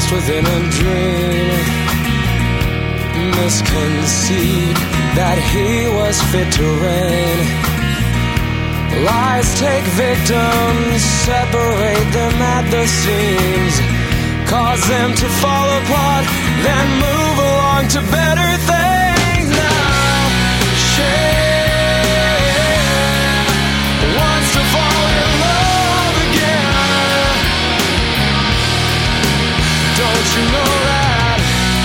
lost within a dream, misconceived that he was fit to reign. Lies take victims, separate them at the seams, cause them to fall apart, then move along to better things. Now she wants to fall in love again. Don't you know that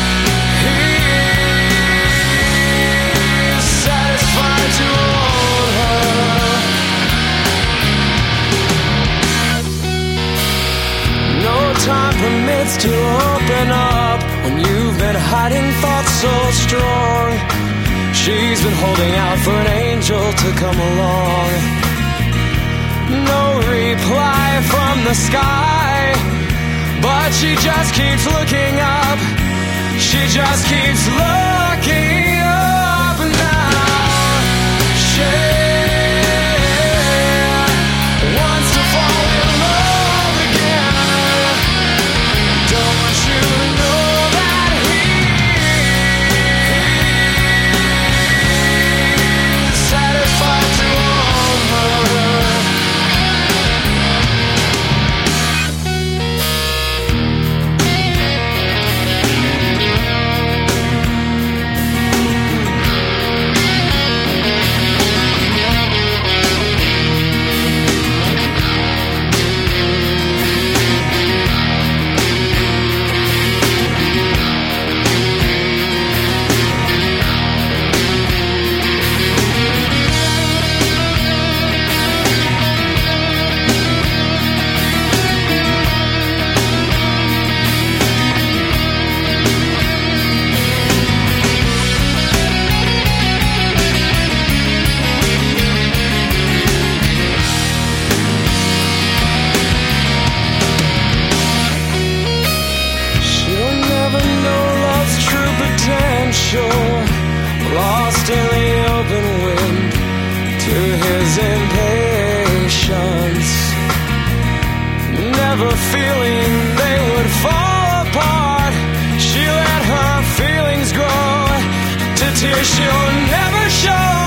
he's satisfied to own her? No time permits to open up when you've been hiding thoughts so strong. She's been holding out for an angel to come along. No reply from the sky, but she just keeps looking up. She just keeps looking up now. She wants to fall in love again. Don't you know that he's satisfied to own her? Lost in the open wind to his impatience, never feeling they would fall apart. She let her feelings grow to tears she'll never show.